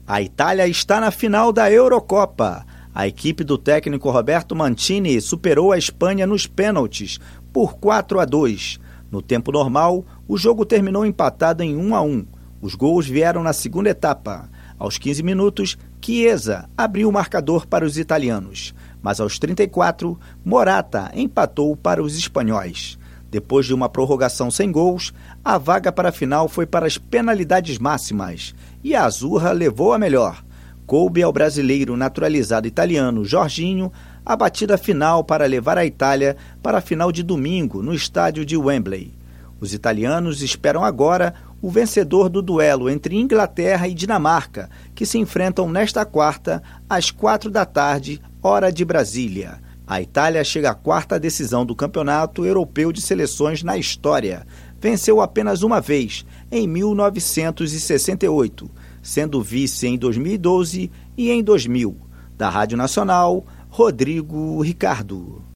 A Itália está na final da Eurocopa. A equipe do técnico Roberto Mancini superou a Espanha nos pênaltis por 4-2. No tempo normal, o jogo terminou empatado em 1-1. Os gols vieram na segunda etapa. Aos 15 minutos, Chiesa abriu o marcador para os italianos, mas aos 34, Morata empatou para os espanhóis. Depois de uma prorrogação sem gols, a vaga para a final foi para as penalidades máximas e a Azurra levou a melhor. Coube ao brasileiro naturalizado italiano Jorginho a batida final para levar a Itália para a final de domingo no estádio de Wembley. Os italianos esperam agora o vencedor do duelo entre Inglaterra e Dinamarca, que se enfrentam nesta quarta, às 16h, hora de Brasília. A Itália chega à quarta decisão do Campeonato Europeu de Seleções na história. Venceu apenas uma vez, em 1968, sendo vice em 2012 e em 2000. Da Rádio Nacional, Rodrigo Ricardo.